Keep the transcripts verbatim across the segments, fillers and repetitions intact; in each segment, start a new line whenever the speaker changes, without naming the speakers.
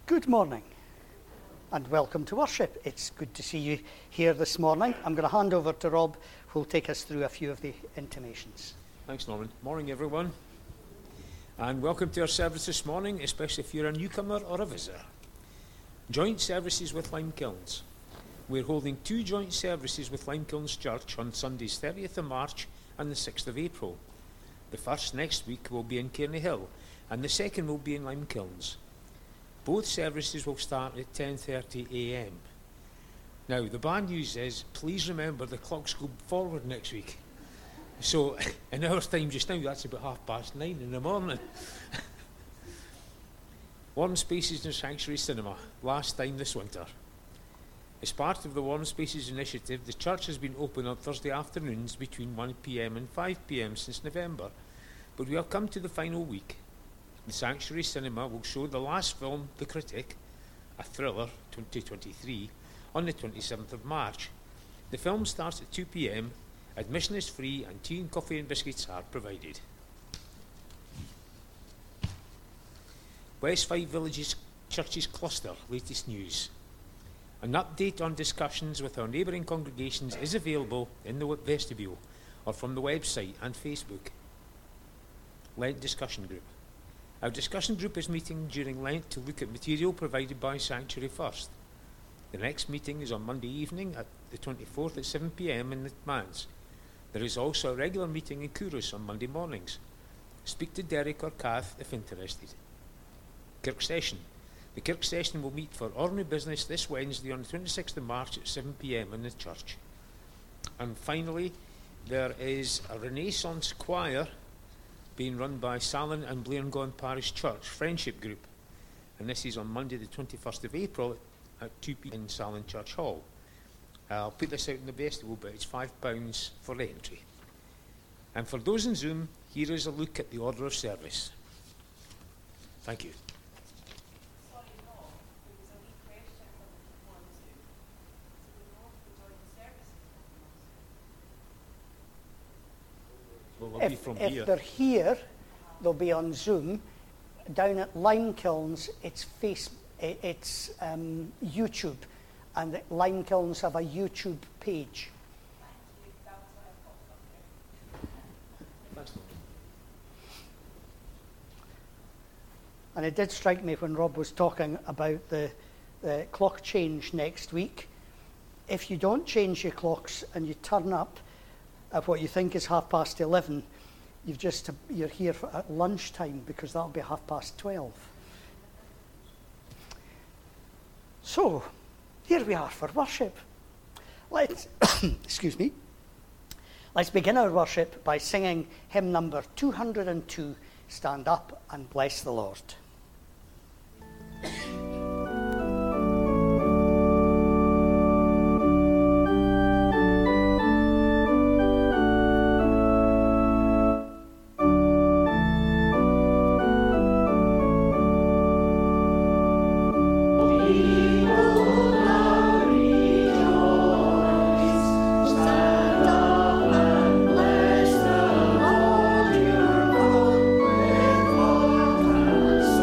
Good morning and welcome to worship. It's good to see you here this morning. I'm going to hand over to Rob, who will take us through a few of the intimations.
Thanks, Norman. Morning, everyone. And welcome to our service this morning, especially if you're a newcomer or a visitor. Joint services with Limekilns. We're holding two joint services with Limekilns Church on Sundays thirtieth of March and the sixth of April. The first next week will be in Cairneyhill and the second will be in Limekilns. Both services will start at ten thirty a m. Now, the bad news is, please remember the clocks go forward next week. So, in our time just now, that's about half past nine in the morning. Warm Spaces in Sanctuary Cinema, last time this winter. As part of the Warm Spaces initiative, the church has been open on Thursday afternoons between one p m and five p m since November, but we have come to the final week. The Sanctuary Cinema will show the last film, The Critic, a thriller, twenty twenty-three, on the twenty-seventh of March. The film starts at two p m, admission is free and tea and coffee and biscuits are provided. West Five Villages Churches Cluster, latest news. An update on discussions with our neighbouring congregations is available in the vestibule or from the website and Facebook. Lent Discussion Group. Our discussion group is meeting during Lent to look at material provided by Sanctuary First. The next meeting is on Monday evening at the twenty-fourth at seven p m in the Mans. There is also a regular meeting in Kouros on Monday mornings. Speak to Derek or Kath if interested. Kirk Session. The Kirk Session will meet for ordinary business this Wednesday on the twenty-sixth of March at seven p m in the church. And finally, there is a Renaissance choir being run by Salin and Blairngone Parish Church Friendship Group, and this is on Monday the twenty-first of April at two p m in Salin Church Hall. I'll put this out in the vestibule, but it's five pounds for the entry. And for those in Zoom, here is a look at the order of service. Thank you.
Sorry, no, there was a wee question on the one too. So we know if the joint services
Well, we'll be
If,
from
if
here.
they're here, they'll be on Zoom. Down at Limekilns, it's face, i- it's um, YouTube, and the Limekilns have a YouTube page.
thank you, that's what I thought.
Thanks, Norman.
And it did strike me when Rob was talking about the, the clock change next week. If you don't change your clocks and you turn up at what you think is half past eleven, you've just you're here for, at lunchtime, because that'll be half past twelve. So, here we are for worship. Let's excuse me. Let's begin our worship by singing hymn number two hundred and two. Stand up and bless the Lord.
Bless the Lord your God with all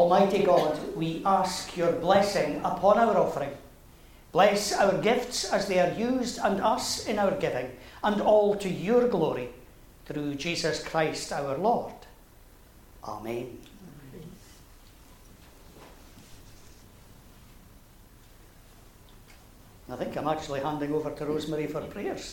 Almighty God, we ask your blessing upon our offering. Bless our gifts as they are used and us in our giving, and all to your glory, through Jesus Christ our Lord. Amen. I think I'm actually handing over to Rosemary for prayers.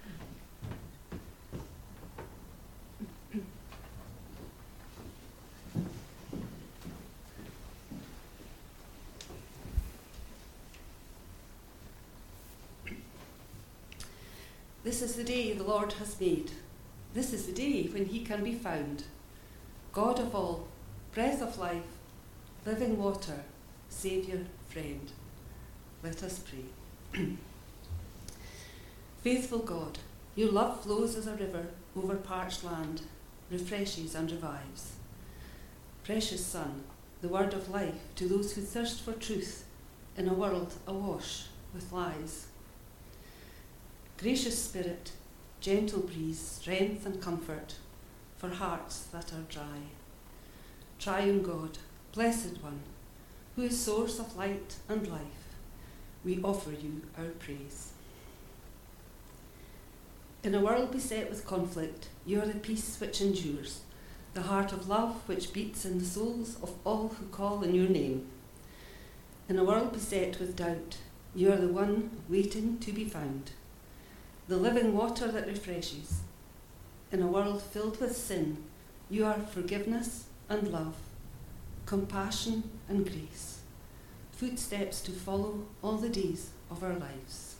This is the day the Lord has made. This is the day when he can be found. God of all, breath of life, living water, Saviour, friend. Let us pray. Faithful God, your love flows as a river over parched land, refreshes and revives. Precious Son, the word of life to those who thirst for truth in a world awash with lies. Gracious Spirit, gentle breeze, strength and comfort for hearts that are dry. Triune God, blessed one, who is source of light and life, we offer you our praise. In a world beset with conflict, you are the peace which endures, the heart of love which beats in the souls of all who call in your name. In a world beset with doubt, you are the one waiting to be found, the living water that refreshes. In a world filled with sin, you are forgiveness and love, compassion and grace, footsteps to follow all the days of our lives.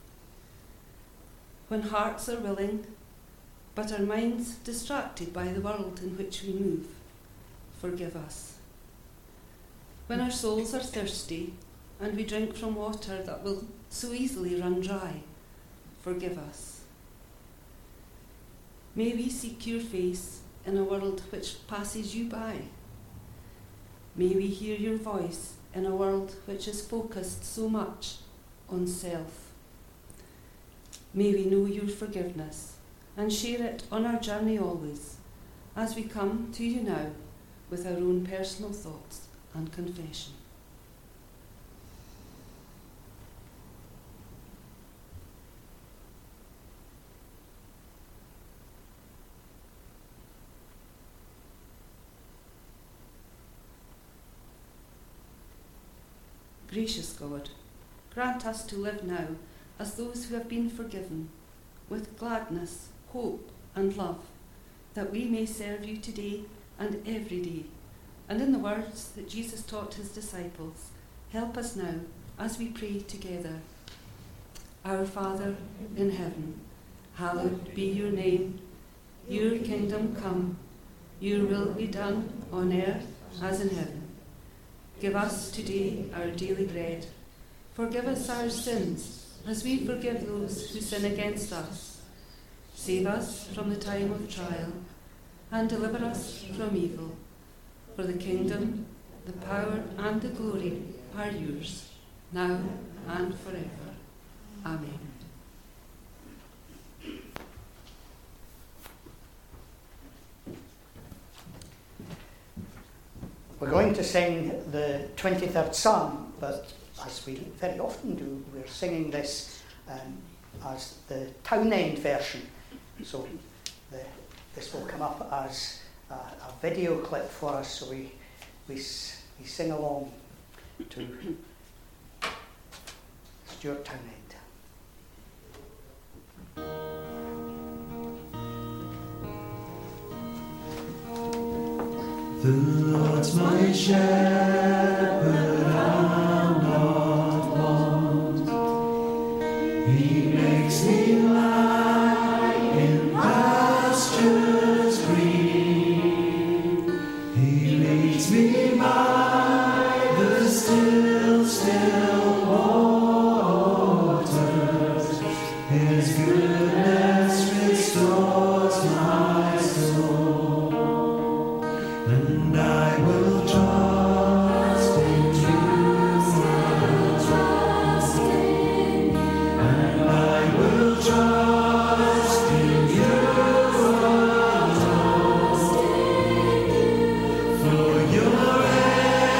When hearts are willing, but our minds distracted by the world in which we move, forgive us. When our souls are thirsty and we drink from water that will so easily run dry, forgive us. May we seek your face in a world which passes you by. May we hear your voice in a world which is focused so much on self. May we know your forgiveness and share it on our journey always, as we come to you now with our own personal thoughts and confession. Gracious God, grant us to live now as those who have been forgiven, with gladness, hope and love, that we may serve you today and every day. And in the words that Jesus taught his disciples, help us now as we pray together. Our Father in heaven, hallowed be your name. Your kingdom come, your will be done on earth as in heaven. Give us today our daily bread. Forgive us our sins, as we forgive those who sin against us. Save us from the time of trial, and deliver us from evil. For the kingdom, the power, and the glory are yours, now and forever. Amen.
We're going to sing the twenty-third Psalm, but as we very often do, we're singing this um, as the Townend version. So the, this will come up as a, a video clip for us, so we, we, we sing along to Stuart Townend.
The Lord's my shepherd, I'll not want. He makes me lie in pastures green. He leads me by the still, still waters. His goodness restores my soul. And I will trust in you, trust in you, and I will trust in you, trust in you, for your hand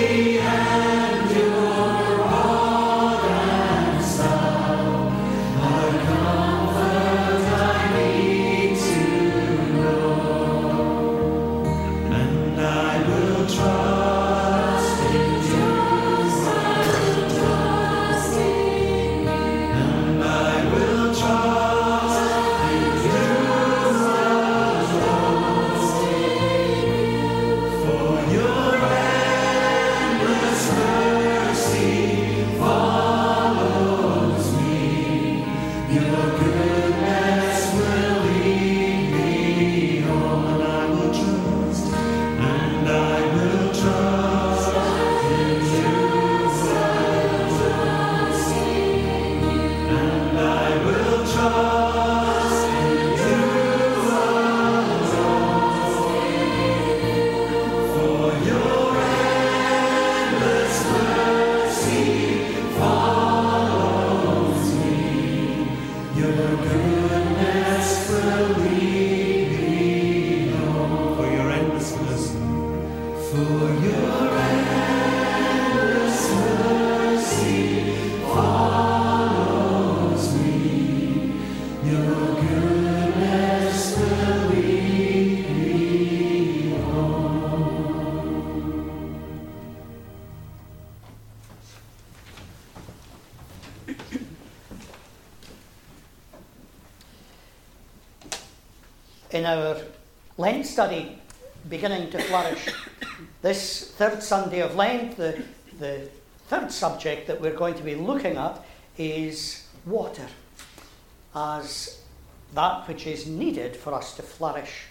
In our Lent study, Beginning to Flourish, this third Sunday of Lent, the, the third subject that we're going to be looking at is water, as that which is needed for us to flourish.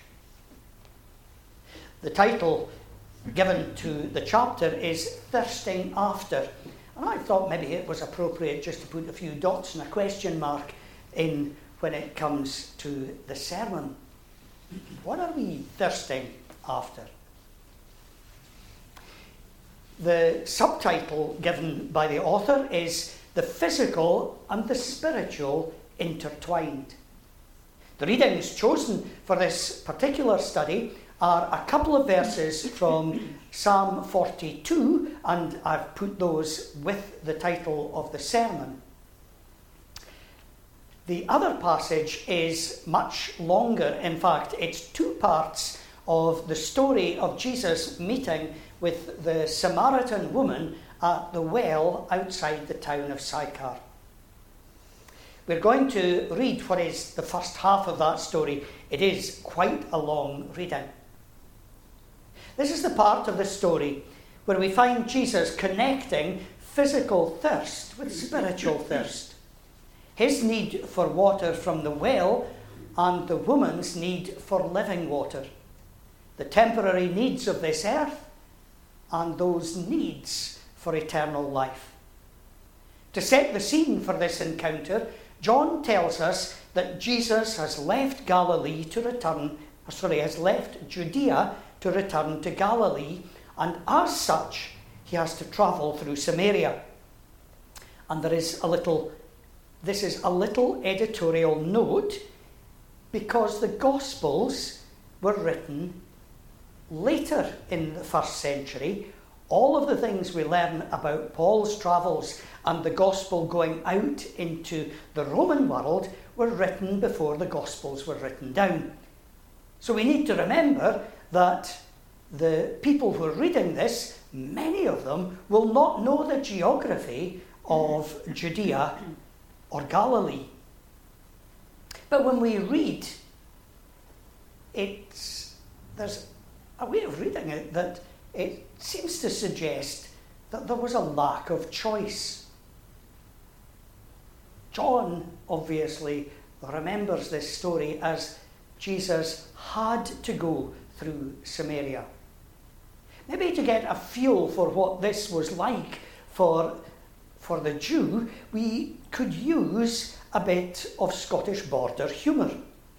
The title given to the chapter is Thirsting After, and I thought maybe it was appropriate just to put a few dots and a question mark in when it comes to the sermon. What are we thirsting after? The subtitle given by the author is The Physical and the Spiritual Intertwined. The readings chosen for this particular study are a couple of verses from Psalm forty-two, and I've put those with the title of the sermon. The other passage is much longer. In fact, it's two parts of the story of Jesus meeting with the Samaritan woman at the well outside the town of Sychar. We're going to read what is the first half of that story. It is quite a long reading. This is the part of the story where we find Jesus connecting physical thirst with spiritual thirst. His need for water from the well and the woman's need for living water. The temporary needs of this earth and those needs for eternal life. To set the scene for this encounter, John tells us that Jesus has left Galilee to return, sorry, has left Judea to return to Galilee, and as such, he has to travel through Samaria. And there is a little This is a little editorial note, because the Gospels were written later in the first century. All of the things we learn about Paul's travels and the Gospel going out into the Roman world were written before the Gospels were written down. So we need to remember that the people who are reading this, many of them will not know the geography of Judea or Galilee. But when we read, it's, there's a way of reading it that it seems to suggest that there was a lack of choice. John obviously remembers this story as Jesus had to go through Samaria. Maybe to get a feel for what this was like for For the Jew, we could use a bit of Scottish border humour.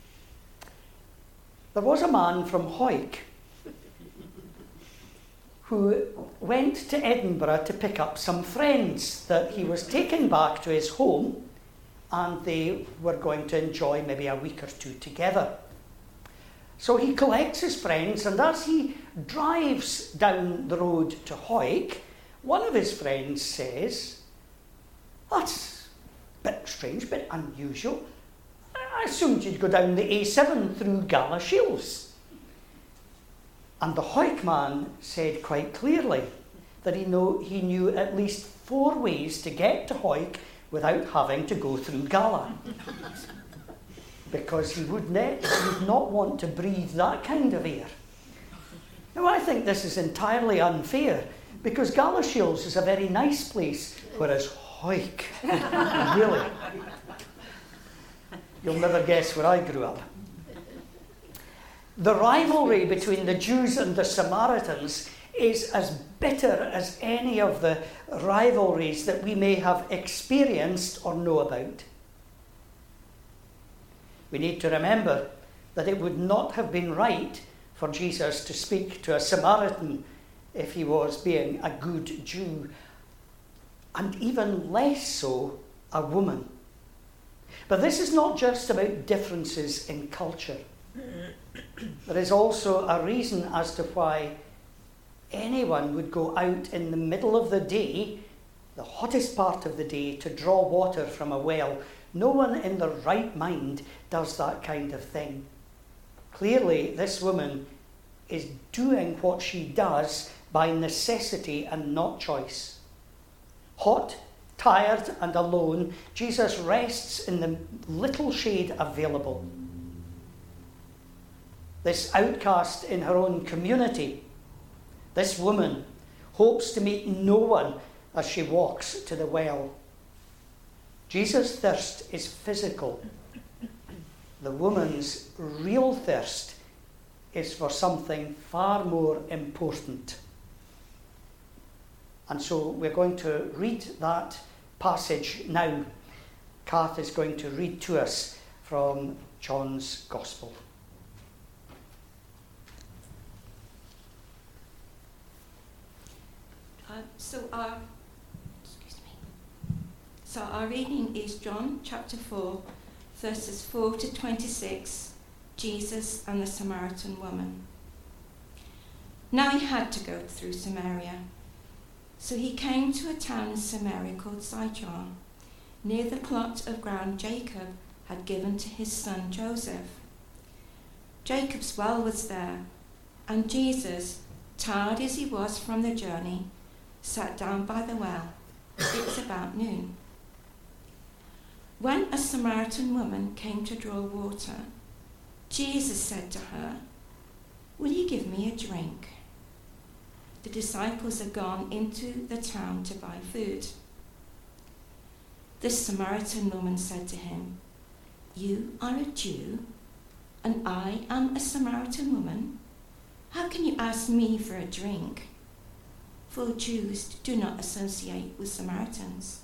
There was a man from Hawick who went to Edinburgh to pick up some friends that he was taking back to his home, and they were going to enjoy maybe a week or two together. So he collects his friends, and as he drives down the road to Hawick, One of his friends says, "That's a bit strange, a bit unusual. I assumed you'd go down the A seven through Galashiels." And the Hawick man said quite clearly that he, know, he knew at least four ways to get to Hawick without having to go through Gala. Because he would, ne- he would not want to breathe that kind of air. Now, I think this is entirely unfair, because Galashiels is a very nice place, whereas Hawick, really, you'll never guess where I grew up. The rivalry between the Jews and the Samaritans is as bitter as any of the rivalries that we may have experienced or know about. We need to remember that it would not have been right for Jesus to speak to a Samaritan if he was being a good Jew, and even less so a woman. But this is not just about differences in culture. There is also a reason as to why anyone would go out in the middle of the day, the hottest part of the day, to draw water from a well. No one in their right mind does that kind of thing. Clearly, this woman is doing what she does by necessity and not choice. Hot, tired, and alone, Jesus rests in the little shade available. This outcast in her own community, this woman hopes to meet no one as she walks to the well. Jesus' thirst is physical. The woman's real thirst is for something far more important. And so we're going to read that passage now. Kath is going to read to us from John's Gospel.
Uh, so our excuse me. So our reading is John chapter four, verses four to twenty-six. Jesus and the Samaritan woman. Now he had to go through Samaria, so he came to a town in Samaria called Sychar, near the plot of ground Jacob had given to his son Joseph. Jacob's well was there, and Jesus, tired as he was from the journey, sat down by the well. It was about noon. When a Samaritan woman came to draw water, Jesus said to her, "Will you give me a drink?" The disciples had gone into the town to buy food. The Samaritan woman said to him, "You are a Jew, and I am a Samaritan woman. How can you ask me for a drink?" For Jews do not associate with Samaritans.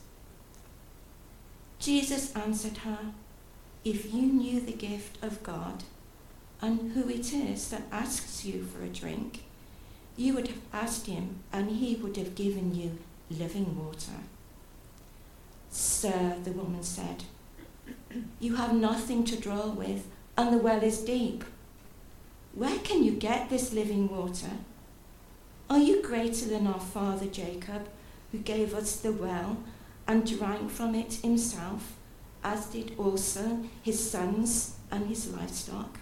Jesus answered her, "If you knew the gift of God and who it is that asks you for a drink, you would have asked him, and he would have given you living water." "Sir," the woman said, "you have nothing to draw with, and the well is deep. Where can you get this living water? Are you greater than our father Jacob, who gave us the well and drank from it himself, as did also his sons and his livestock?"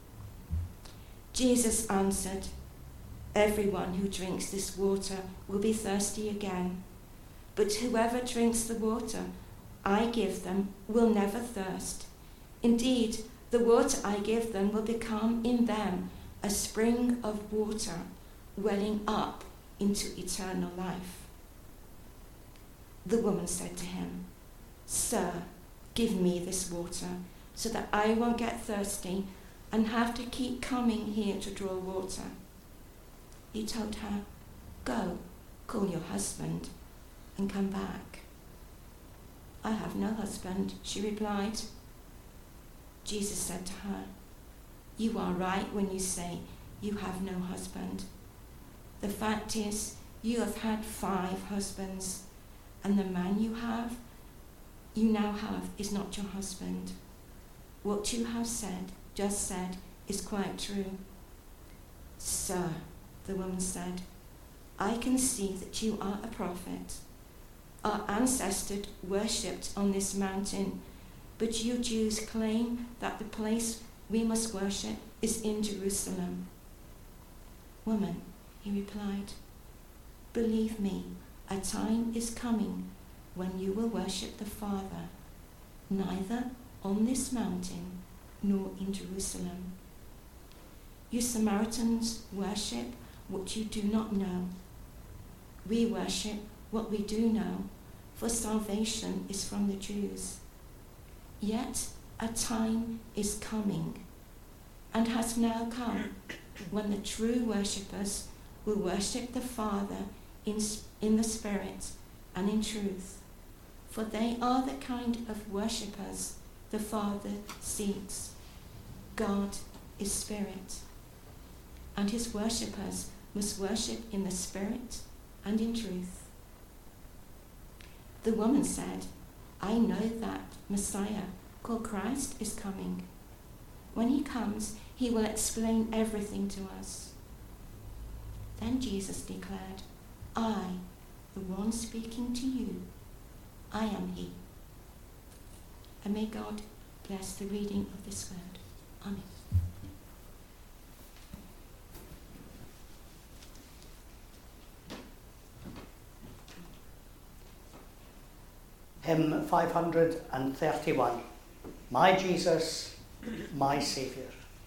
Jesus answered, "Everyone who drinks this water will be thirsty again, but whoever drinks the water I give them will never thirst. Indeed, the water I give them will become in them a spring of water welling up into eternal life." The woman said to him, "Sir, give me this water so that I won't get thirsty and have to keep coming here to draw water." He told her, "Go, call your husband and come back." "I have no husband," she replied. Jesus said to her, "You are right when you say you have no husband. The fact is, you have had five husbands, and the man you have, you now have, is not your husband. What you have said, just said, is quite true." "Sir," the woman said, I can see that you are a prophet. Our ancestors worshipped on this mountain, but you Jews claim that the place we must worship is in Jerusalem. Woman, he replied, believe me, a time is coming when you will worship the Father, neither on this mountain nor in Jerusalem. You Samaritans worship what you do not know. We worship what we do know, for salvation is from the Jews. Yet a time is coming, and has now come, when the true worshippers will worship the Father in, in the Spirit and in truth, for they are the kind of worshippers the Father seeks. God is Spirit, and his worshippers must worship in the Spirit and in truth. The woman said, I know that Messiah, called Christ, is coming. When he comes, he will explain everything to us. Then Jesus declared, I, the one speaking to you, I am he. And may God bless the reading of this word. Amen.
Hymn five hundred thirty-one, My Jesus, my Saviour.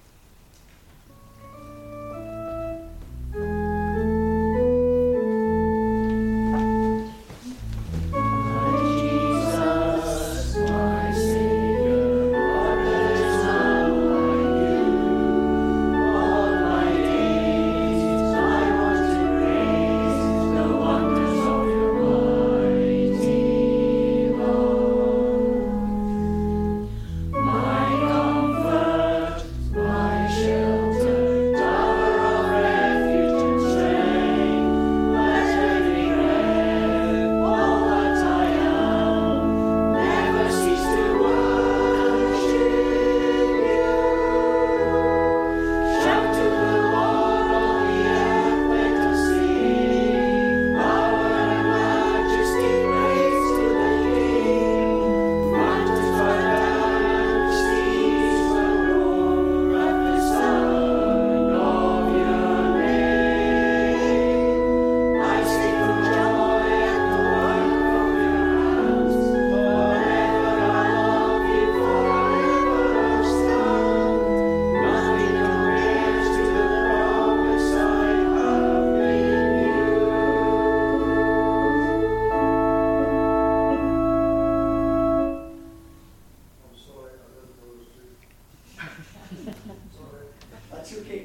That's okay.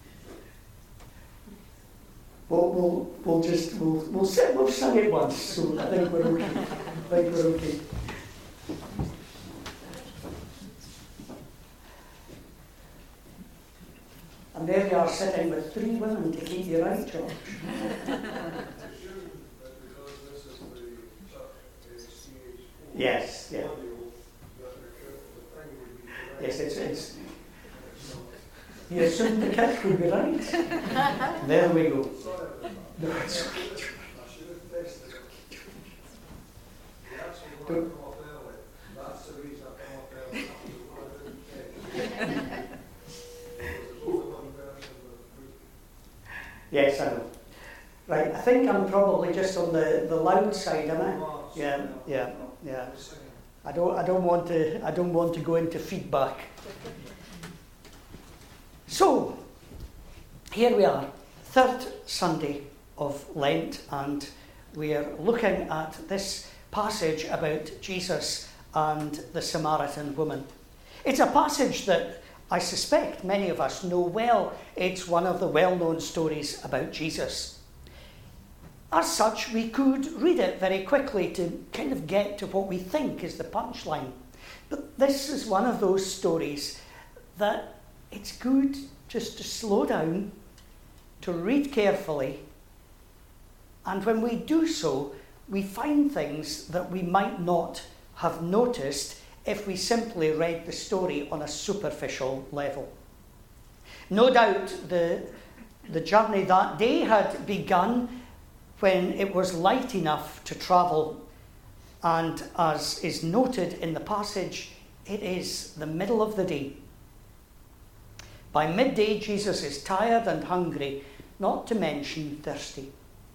We'll, we'll, we'll just, we'll, we'll, sit, we'll sing it once, so I think we're okay. I think we're okay. And there you are sitting with three women to keep you right, George. Yes, yeah. Yes, it's, it's you assume the kit would be right. There we go. No, it's okay. Don't. Yes, I know. Right, I think I'm probably just on the, the loud side, am I? Yeah, yeah, yeah. I don't I don't want to I don't want to go into feedback. So, here we are, third Sunday of Lent, and we are looking at this passage about Jesus and the Samaritan woman. It's a passage that I suspect many of us know well. It's one of the well-known stories about Jesus. As such, we could read it very quickly to kind of get to what we think is the punchline. But this is one of those stories that it's good just to slow down, to read carefully, and when we do so, we find things that we might not have noticed if we simply read the story on a superficial level. No doubt the, the journey that day had begun when it was light enough to travel, and as is noted in the passage, it is the middle of the day. By midday, Jesus is tired and hungry, not to mention thirsty.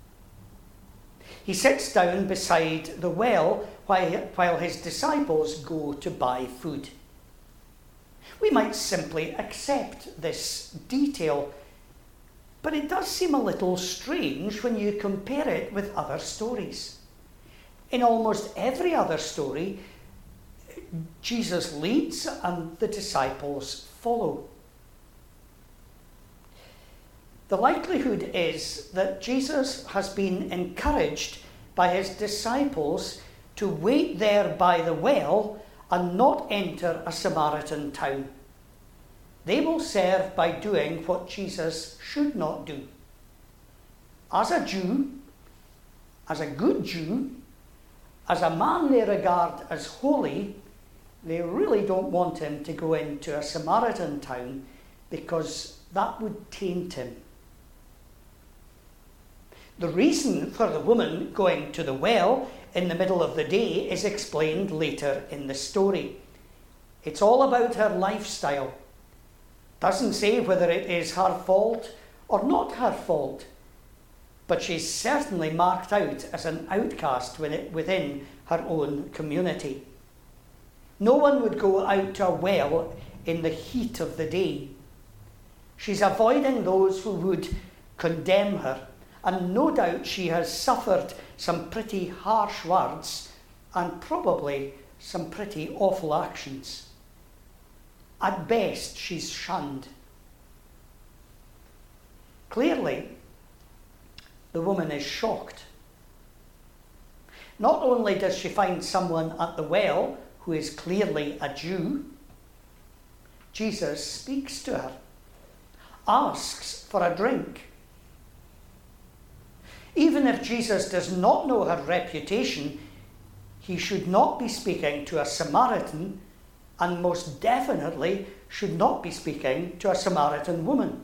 He sits down beside the well while his disciples go to buy food. We might simply accept this detail, but it does seem a little strange when you compare it with other stories. In almost every other story, Jesus leads and the disciples follow. The likelihood is that Jesus has been encouraged by his disciples to wait there by the well and not enter a Samaritan town. They will serve by doing what Jesus should not do. As a Jew, as a good Jew, as a man they regard as holy, they really don't want him to go into a Samaritan town because that would taint him. The reason for the woman going to the well in the middle of the day is explained later in the story. It's all about her lifestyle. Doesn't say whether it is her fault or not her fault, but she's certainly marked out as an outcast within her own community. No one would go out to a well in the heat of the day. She's avoiding those who would condemn her, and no doubt she has suffered some pretty harsh words and probably some pretty awful actions. At best, she's shunned. Clearly, the woman is shocked. Not only does she find someone at the well who is clearly a Jew, Jesus speaks to her, asks for a drink. Even if Jesus does not know her reputation, he should not be speaking to a Samaritan, and most definitely should not be speaking to a Samaritan woman.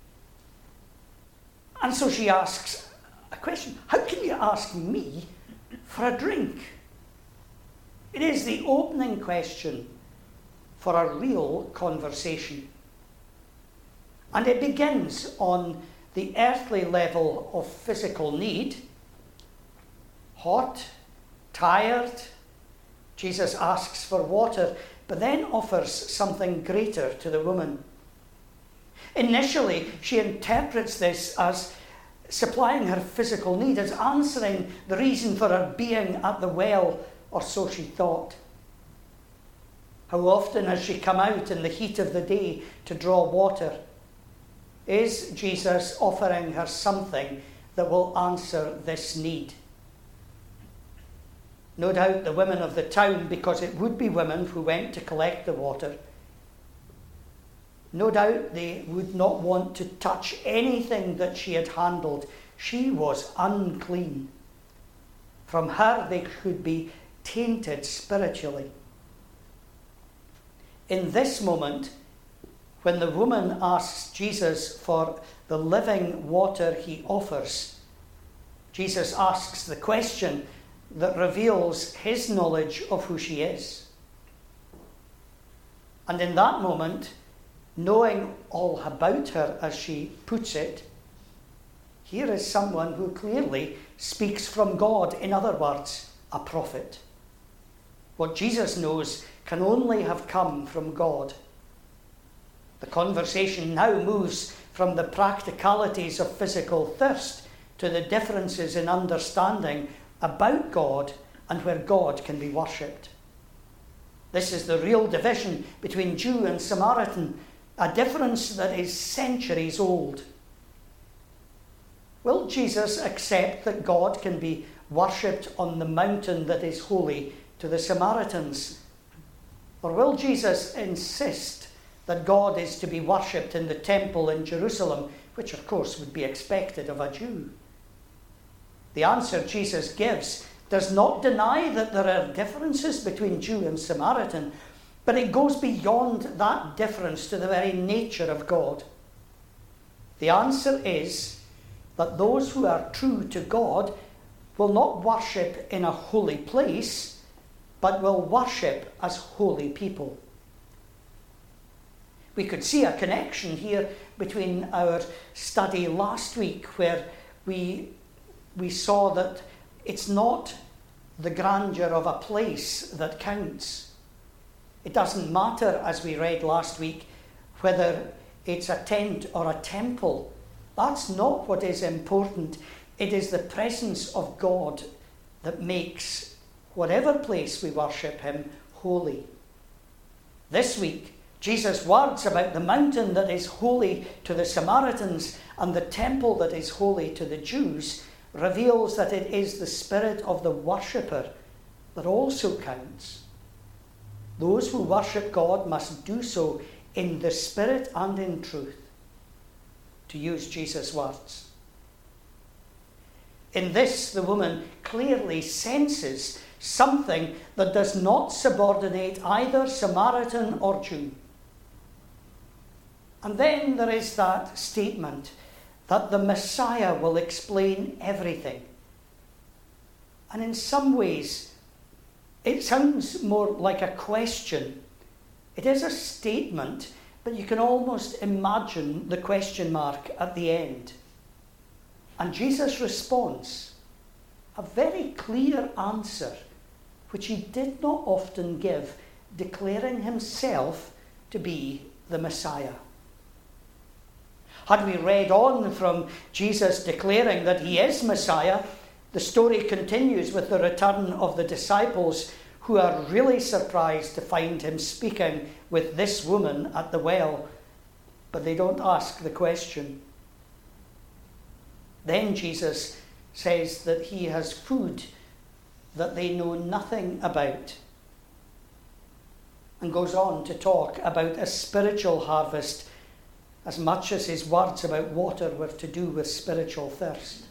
And so she asks a question: how can you ask me for a drink? It is the opening question for a real conversation. And it begins on the earthly level of physical need. Hot, tired, Jesus asks for water, but then offers something greater to the woman. Initially, she interprets this as supplying her physical need, as answering the reason for her being at the well, or so she thought. How often has she come out in the heat of the day to draw water? Is Jesus offering her something that will answer this need? No doubt the women of the town, because it would be women who went to collect the water, no doubt they would not want to touch anything that she had handled. She was unclean. From her they could be tainted spiritually. In this moment, when the woman asks Jesus for the living water he offers, Jesus asks the question that reveals his knowledge of who she is. And in that moment, knowing all about her, as she puts it, here is someone who clearly speaks from God. In other words, a prophet. What Jesus knows can only have come from God. The conversation now moves from the practicalities of physical thirst to the differences in understanding about God and where God can be worshipped. This is the real division between Jew and Samaritan, a difference that is centuries old. Will Jesus accept that God can be worshipped on the mountain that is holy to the Samaritans? Or will Jesus insist that God is to be worshipped in the temple in Jerusalem, which of course would be expected of a Jew? The answer Jesus gives does not deny that there are differences between Jew and Samaritan, but it goes beyond that difference to the very nature of God. The answer is that those who are true to God will not worship in a holy place, but will worship as holy people. We could see a connection here between our study last week, where we, we saw that it's not the grandeur of a place that counts. It doesn't matter, as we read last week, whether it's a tent or a temple. That's not what is important. It is the presence of God that makes whatever place we worship him holy. This week, Jesus' words about the mountain that is holy to the Samaritans and the temple that is holy to the Jews reveals that it is the spirit of the worshipper that also counts. Those who worship God must do so in the spirit and in truth, to use Jesus' words. In this, the woman clearly senses something that does not subordinate either Samaritan or Jew. And then there is that statement that the Messiah will explain everything. And in some ways, it sounds more like a question. It is a statement, but you can almost imagine the question mark at the end. And Jesus' response, a very clear answer, which he did not often give, declaring himself to be the Messiah. Had we read on from Jesus declaring that he is Messiah, the story continues with the return of the disciples, who are really surprised to find him speaking with this woman at the well, but they don't ask the question. Then Jesus says that he has food that they know nothing about, and goes on to talk about a spiritual harvest as much as his words about water were to do with spiritual thirst.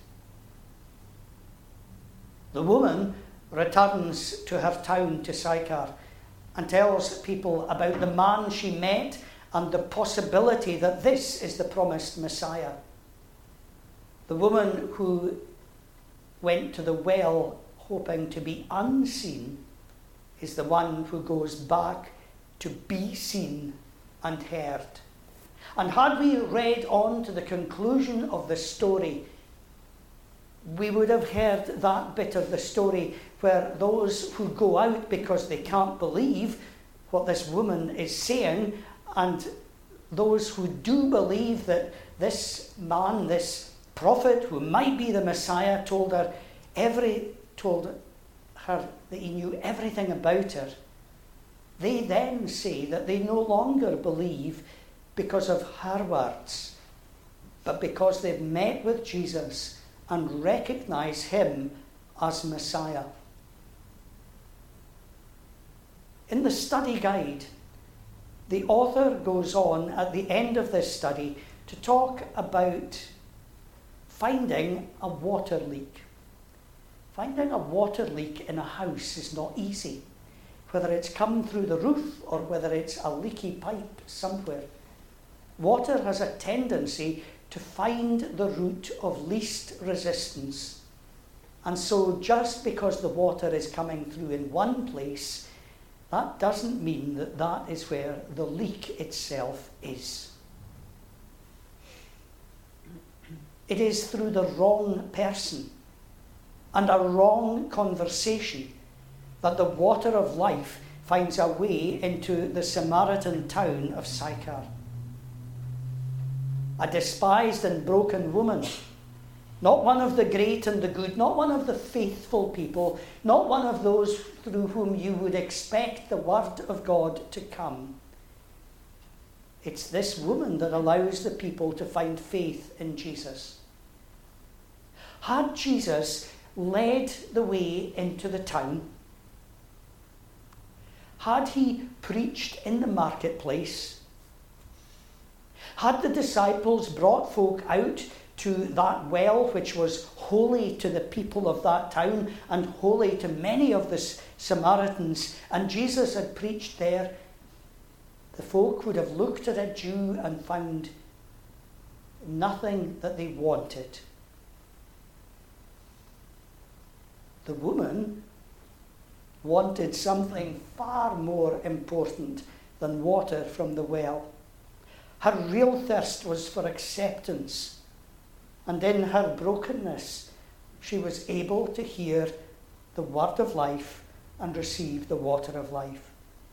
The woman returns to her town, to Sychar, and tells people about the man she met and the possibility that this is the promised Messiah. The woman who went to the well hoping to be unseen is the one who goes back to be seen and heard. And had we read on to the conclusion of the story, we would have heard that bit of the story where those who go out because they can't believe what this woman is saying, and those who do believe that this man, this prophet who might be the Messiah, told her every told her that he knew everything about her, they then say that they no longer believe because of her words, but because they've met with Jesus and recognize him as Messiah. In the study guide, the author goes on at the end of this study to talk about finding a water leak. Finding a water leak in a house is not easy, whether it's come through the roof or whether it's a leaky pipe somewhere. Water has a tendency to find the route of least resistance. And so just because the water is coming through in one place, that doesn't mean that that is where the leak itself is. It is through the wrong person and a wrong conversation that the water of life finds a way into the Samaritan town of Sychar. A despised and broken woman, not one of the great and the good, not one of the faithful people, not one of those through whom you would expect the word of God to come. It's this woman that allows the people to find faith in Jesus. Had Jesus led the way into the town, had he preached in the marketplace, had the disciples brought folk out to that well which was holy to the people of that town and holy to many of the Samaritans, and Jesus had preached there, the folk would have looked at a Jew and found nothing that they wanted The woman wanted something far more important than water from the well. Her real thirst was for acceptance, and in her brokenness, she was able to hear the word of life and receive the water of life.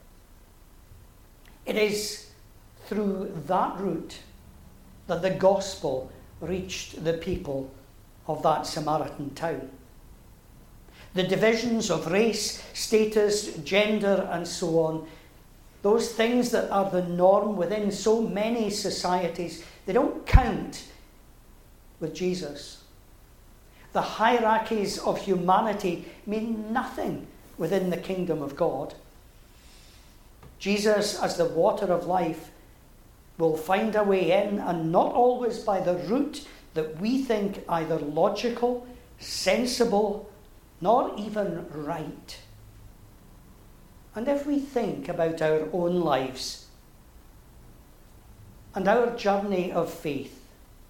It is through that route that the gospel reached the people of that Samaritan town. The divisions of race, status, gender, and so on, those things that are the norm within so many societies, they don't count with Jesus. The hierarchies of humanity mean nothing within the kingdom of God. Jesus, as the water of life, will find a way in, and not always by the route that we think either logical, sensible, nor even right. And if we think about our own lives and our journey of faith,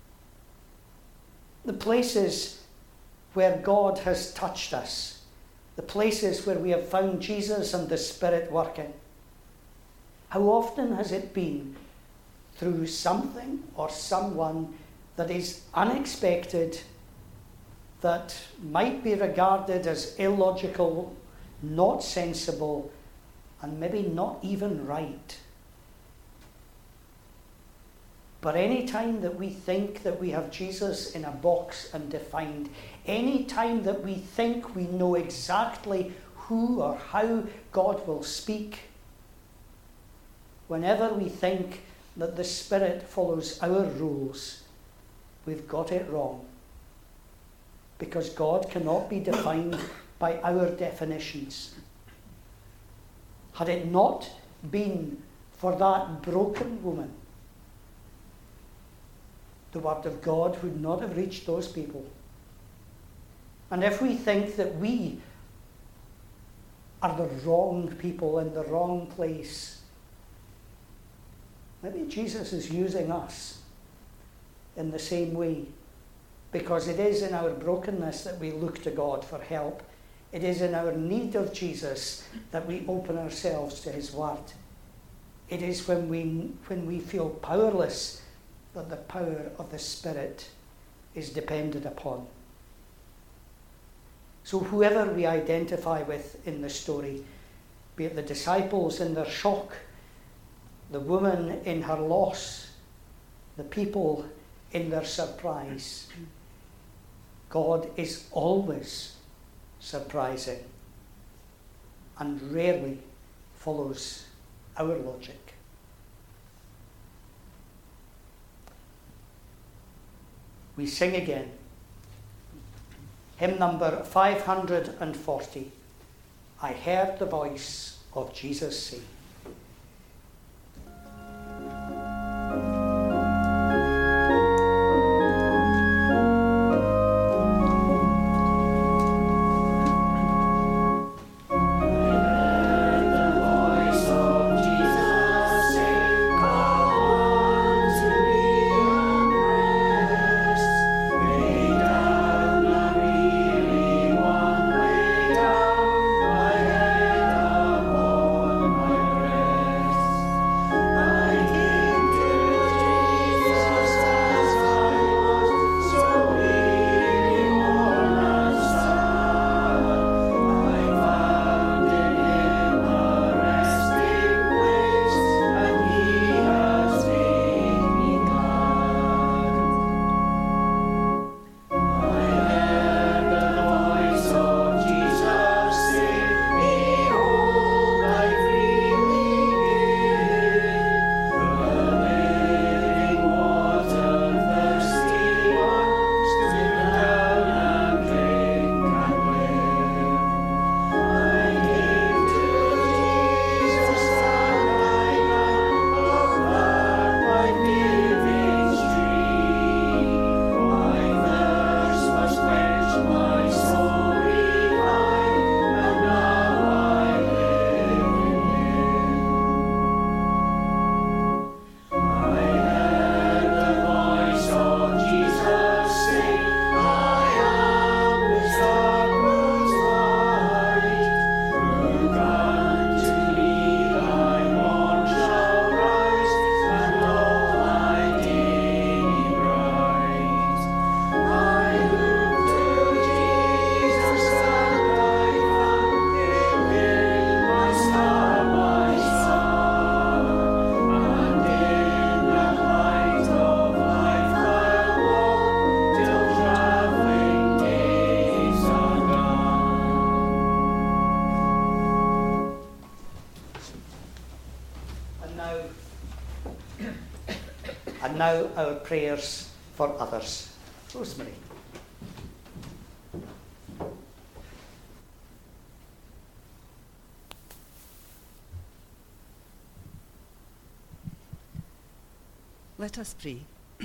the places where God has touched us, the places where we have found Jesus and the Spirit working, how often has it been through something or someone that is unexpected, that might be regarded as illogical, not sensible, and maybe not even right? But any time that we think that we have Jesus in a box and defined, any time that we think we know exactly who or how God will speak, whenever we think that the Spirit follows our rules, we've got it wrong. Because God cannot be defined by our definitions. Had it not been for that broken woman, the word of God would not have reached those people. And if we think that we are the wrong people in the wrong place, maybe Jesus is using us in the same way. Because it is in our brokenness that we look to God for help. It is in our need of Jesus that we open ourselves to his word. It is when we, when we feel powerless that the power of the Spirit is depended upon. So whoever we identify with in the story, be it the disciples in their shock, the woman in her loss, the people in their surprise, God is always surprising and rarely follows our logic. We sing again. Hymn number five hundred forty. I heard the voice of Jesus say.
Down, my head upon my
now our prayers for others. Rosemary.
Let us pray.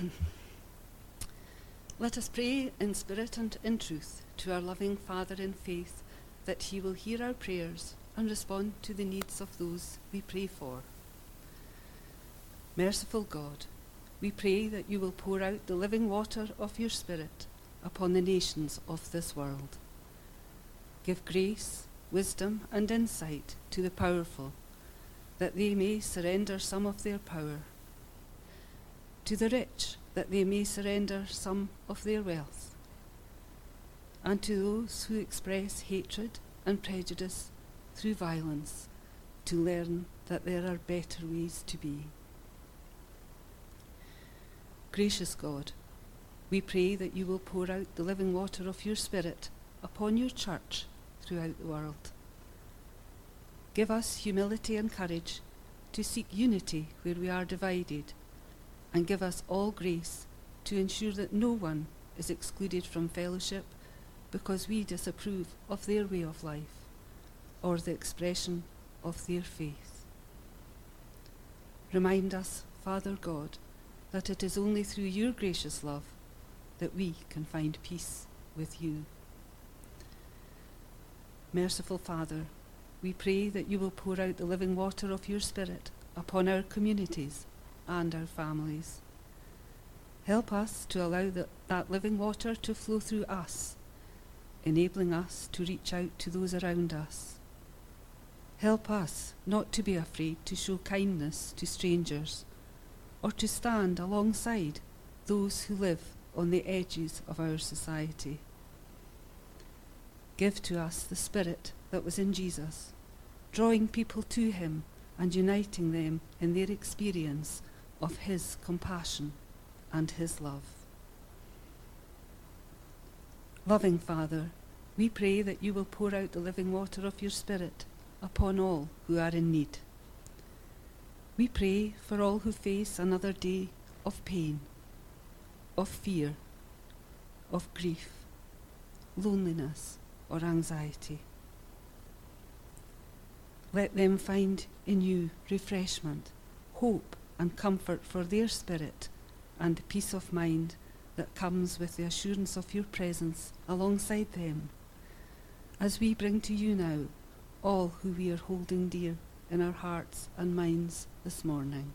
Let us pray in spirit and in truth to our loving Father in faith, that he will hear our prayers and respond to the needs of those we pray for. Merciful God, we pray that you will pour out the living water of your Spirit upon the nations of this world. Give grace, wisdom, and insight to the powerful, that they may surrender some of their power. To the rich, that they may surrender some of their wealth. And to those who express hatred and prejudice through violence, to learn that there are better ways to be. Gracious God, we pray that you will pour out the living water of your Spirit upon your church throughout the world. Give us humility and courage to seek unity where we are divided, and give us all grace to ensure that no one is excluded from fellowship because we disapprove of their way of life or the expression of their faith. Remind us, Father God, that it is only through your gracious love that we can find peace with you. Merciful Father, we pray that you will pour out the living water of your Spirit upon our communities and our families. Help us to allow the, that living water to flow through us, enabling us to reach out to those around us. Help us not to be afraid to show kindness to strangers, or to stand alongside those who live on the edges of our society. Give to us the Spirit that was in Jesus, drawing people to him and uniting them in their experience of his compassion and his love. Loving Father, we pray that you will pour out the living water of your Spirit upon all who are in need. We pray for all who face another day of pain, of fear, of grief, loneliness, or anxiety. Let them find in you refreshment, hope, and comfort for their spirit, and peace of mind that comes with the assurance of your presence alongside them, as we bring to you now all who we are holding dear in our hearts and minds this morning.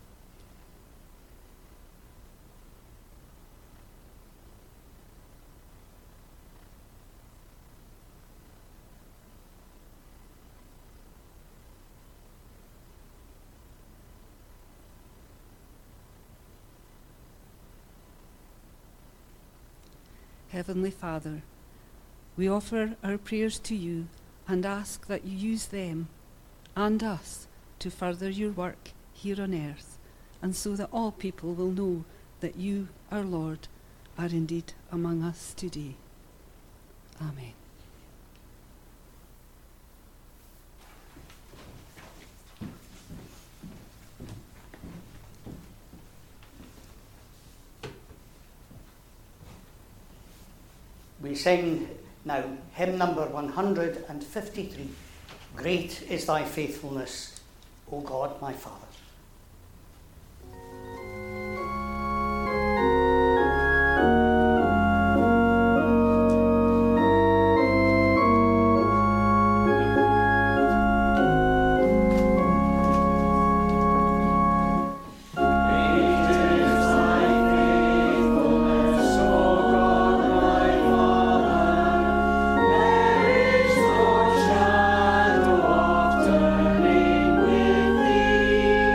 Heavenly Father, we offer our prayers to you and ask that you use them and us to further your work here on earth, and so that all people will know that you, our Lord, are indeed among us today. Amen.
We sing now hymn number one hundred fifty-three, Great is thy faithfulness, O God my Father.
Shadow of turning with thee.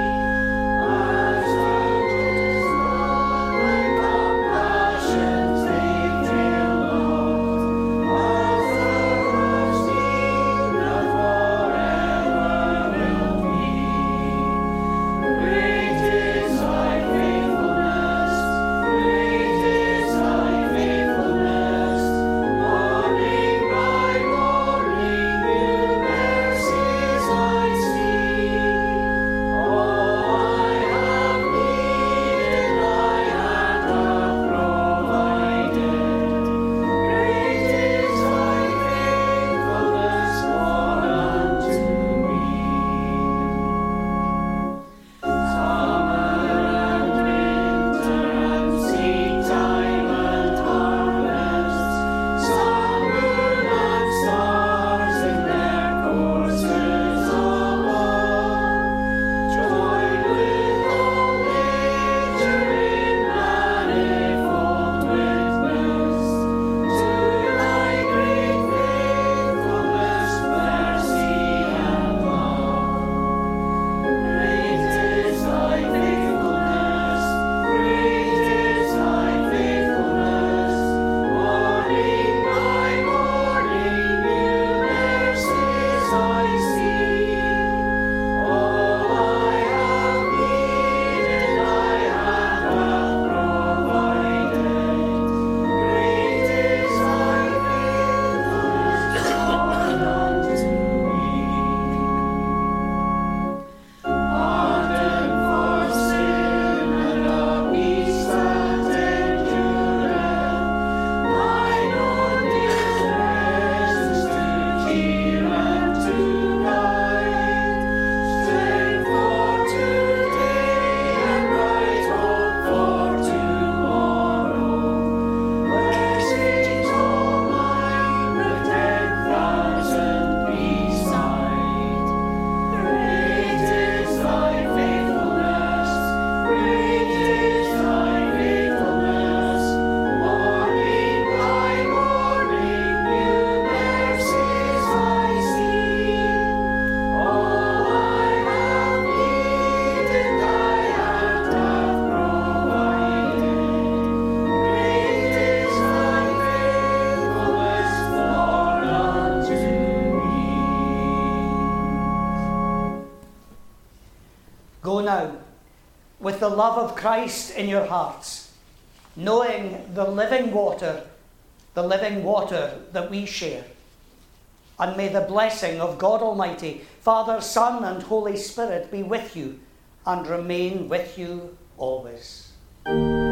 now with the love of Christ in your hearts, knowing the living water, the living water that we share. And may the blessing of God Almighty, Father, Son, and Holy Spirit be with you and remain with you always.